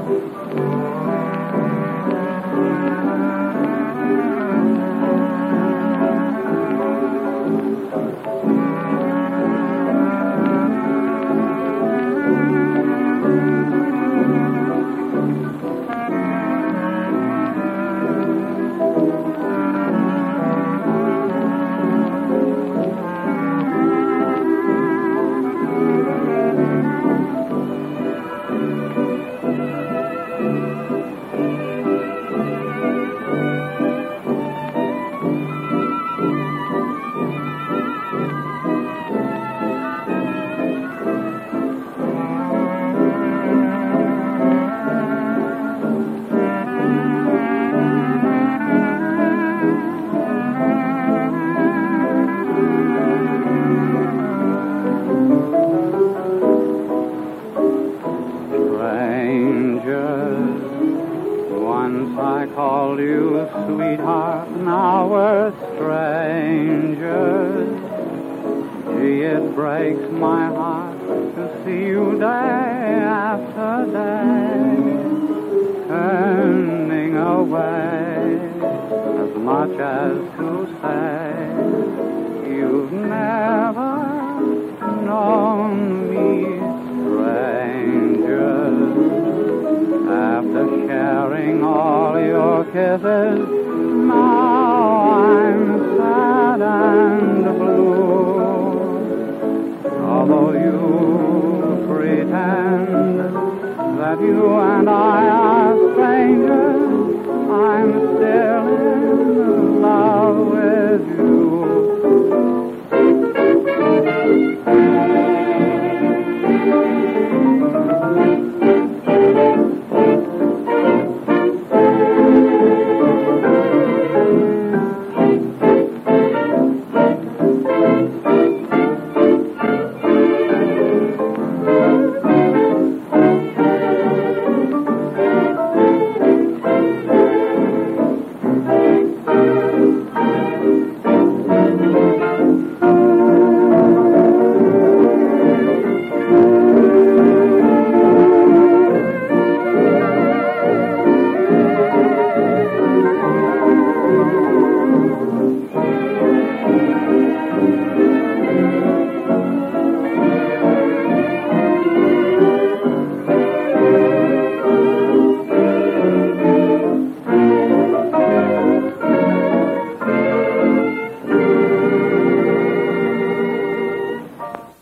Once I called you sweetheart, now we're strangers. Gee, it breaks my heart to see you day after day, turning away as much as to say you've never known me, strangers. After sharing all your kisses, now I'm sad and blue. Although you pretend that you and I are strangers, I'm still in love with you.